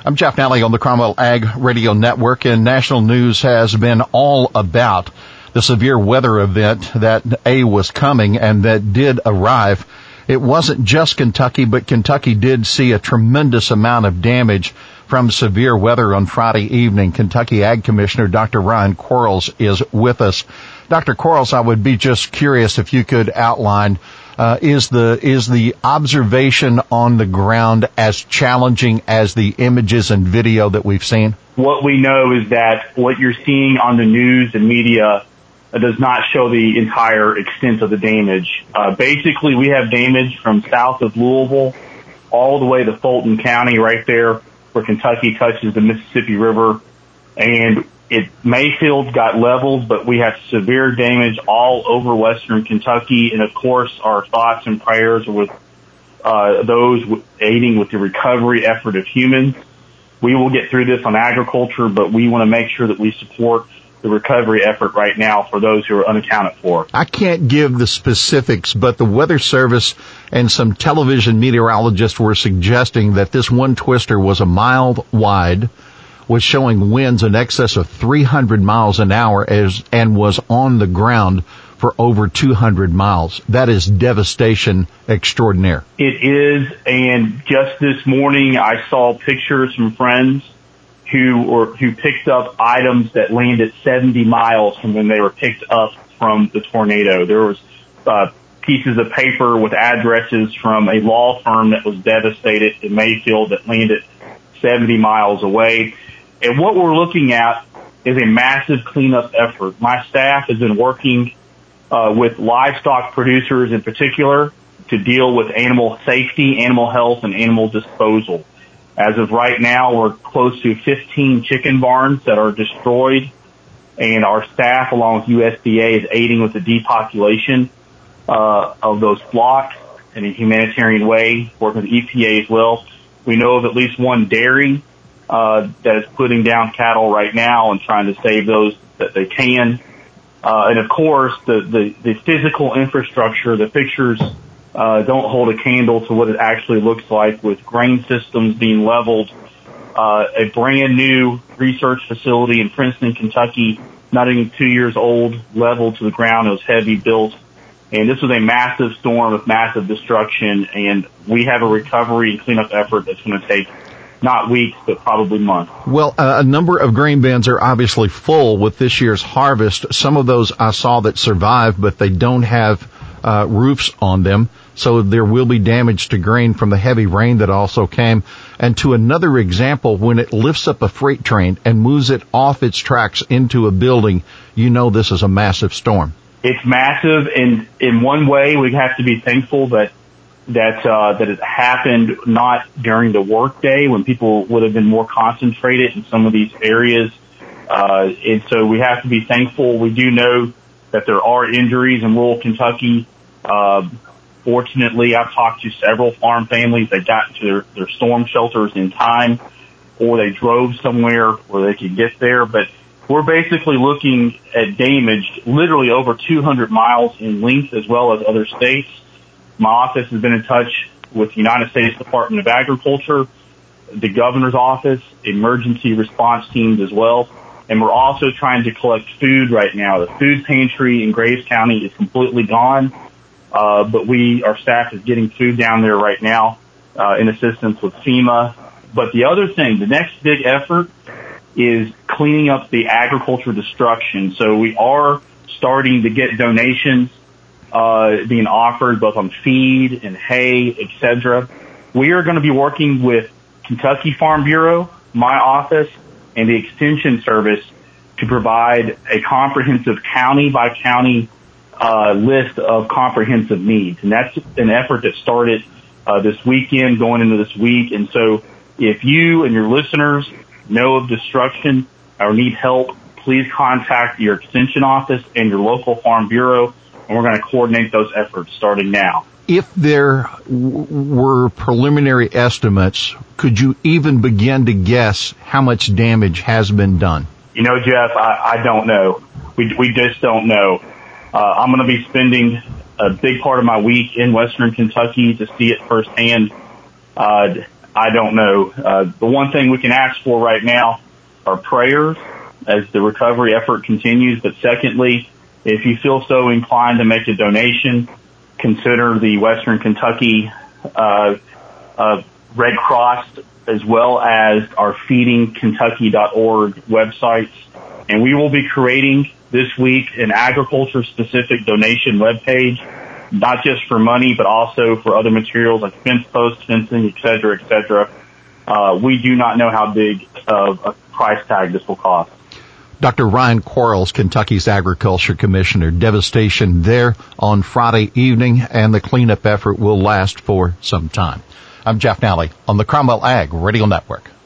I'm Jeff Nally on the Cromwell Ag Radio Network, and national news has been all about the severe weather event that was coming and that did arrive. It wasn't just Kentucky, but Kentucky did see a tremendous amount of damage from severe weather on Friday evening. Kentucky Ag Commissioner Dr. Ryan Quarles is with us. Dr. Quarles, I would be just curious if you could outline, is the observation on the ground as challenging as the images and video that we've seen? What we know is that what you're seeing on the news and media does not show the entire extent of the damage. Basically, we have damage from south of Louisville all the way to Fulton County, right there where Kentucky touches the Mississippi River. And Mayfield got leveled, but we have severe damage all over western Kentucky. And, of course, our thoughts and prayers are with those aiding with the recovery effort of humans. We will get through this on agriculture, but we want to make sure that we support the recovery effort right now for those who are unaccounted for. I can't give the specifics, but the Weather Service and some television meteorologists were suggesting that this one twister was a mile wide, was showing winds in excess of 300 miles an hour and was on the ground for over 200 miles. That is devastation extraordinaire. It is, and just this morning I saw pictures from friends who picked up items that landed 70 miles from when they were picked up from the tornado. There was pieces of paper with addresses from a law firm that was devastated in Mayfield that landed 70 miles away. And what we're looking at is a massive cleanup effort. My staff has been working with livestock producers in particular to deal with animal safety, animal health, and animal disposal. As of right now, we're close to 15 chicken barns that are destroyed, and our staff, along with USDA, is aiding with the depopulation of those flocks in a humanitarian way, working with EPA as well. We know of at least one dairy that is putting down cattle right now and trying to save those that they can. And, of course, the physical infrastructure, the pictures don't hold a candle to what it actually looks like, with grain systems being leveled. A brand new research facility in Princeton, Kentucky, not even 2 years old, leveled to the ground. It was heavy built. And this was a massive storm with massive destruction. And we have a recovery and cleanup effort that's going to take not weeks, but probably months. Well, a number of grain bins are obviously full with this year's harvest. Some of those I saw that survived, but they don't have roofs on them. So there will be damage to grain from the heavy rain that also came. And to another example, when it lifts up a freight train and moves it off its tracks into a building, you know this is a massive storm. It's massive, and in one way we have to be thankful that it happened not during the workday when people would have been more concentrated in some of these areas. And so we have to be thankful. We do know that there are injuries in rural Kentucky. Fortunately, I've talked to several farm families that got to their storm shelters in time, or they drove somewhere where they could get there. But we're basically looking at damage literally over 200 miles in length, as well as other states. My office has been in touch with the United States Department of Agriculture, the governor's office, emergency response teams as well. And we're also trying to collect food right now. The food pantry in Graves County is completely gone. But our staff is getting food down there right now, in assistance with FEMA. But the other thing, the next big effort is cleaning up the agriculture destruction. So we are starting to get donations, being offered both on feed and hay, etc. We are going to be working with Kentucky Farm Bureau, my office, and the Extension Service to provide a comprehensive county by county list of comprehensive needs. And that's an effort that started this weekend going into this week. And so if you and your listeners know of destruction or need help, please contact your Extension office and your local Farm Bureau, and we're going to coordinate those efforts starting now. If there were preliminary estimates, could you even begin to guess how much damage has been done? You know, Jeff, I don't know. We just don't know. I'm going to be spending a big part of my week in western Kentucky to see it firsthand. I I don't know. The one thing we can ask for right now are prayers as the recovery effort continues. But secondly, if you feel so inclined to make a donation, consider the Western Kentucky Red Cross as well as our feedingkentucky.org websites. And we will be creating this week an agriculture-specific donation webpage, not just for money, but also for other materials like fence posts, fencing, et cetera, et cetera. We do not know how big of a price tag this will cost. Dr. Ryan Quarles, Kentucky's Agriculture Commissioner. Devastation there on Friday evening, and the cleanup effort will last for some time. I'm Jeff Nally on the Cromwell Ag Radio Network.